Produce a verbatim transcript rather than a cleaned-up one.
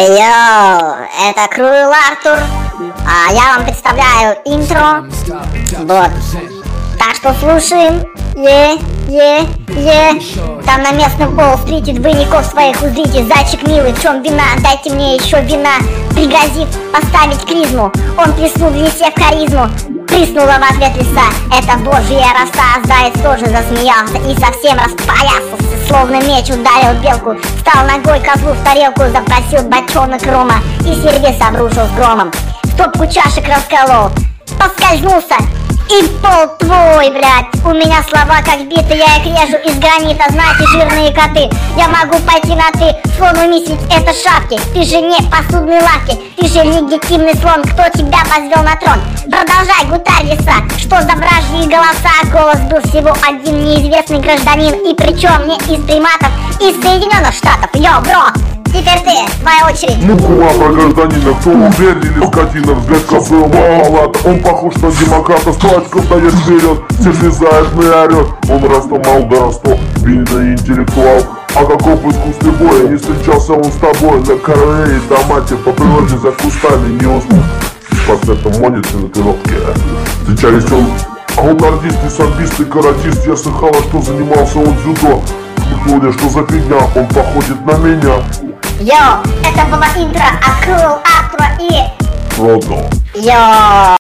Йоу, это Круэл Артур, а я вам представляю интро. Вот. Так что слушаем. Е, е, е. Там на местном Уолл-стрите двойников своих узрите. Зайчик милый, в чем вина? Дайте мне еще вина. Пригрозив поставить клизму, он плеснул в лисе в харизму. Прыснула в ответ лиса, это божья роса. Заяц тоже засмеялся и совсем распоясался, словно меч ударил белку. Встал ногой козлу в тарелку, запросил бочонок рома и сервис обрушил с громом. Стопку чашек расколол, поскользнулся и пол твой, блядь. У меня слова как биты, я их режу из гранита. Знаете, жирные коты, я могу пойти на ты. Слон умислить это шапки, ты же не посудной лавки. Ты же легитимный слон, кто тебя возвел на трон? Продолжай, гутарь лиса, что за вражьи голоса? Голос был всего один неизвестный гражданин. И причем не из приматов, из Соединенных Штатов. Йо, бро, теперь ты, твоя очередь. Ну, кума про гражданина, кто уверен или скотина, взгляд косой маловато. Он похож на демократа, строчков дает вперед, все слезает, но и орет. Он ростом мал да ростов, видно интеллектуал. А каков искусный бой, не встречался он с тобой на корове и томате, по природе за кустами не уснул. По цветам монеты на пилотке. Встречались он, а он артист и самбист и каратист. Я слыхала, что занимался он дзюдо. Смекнули, что за фигня, он походит на меня. Йо, это было интро от Круэл Артура и... Родно. Йо.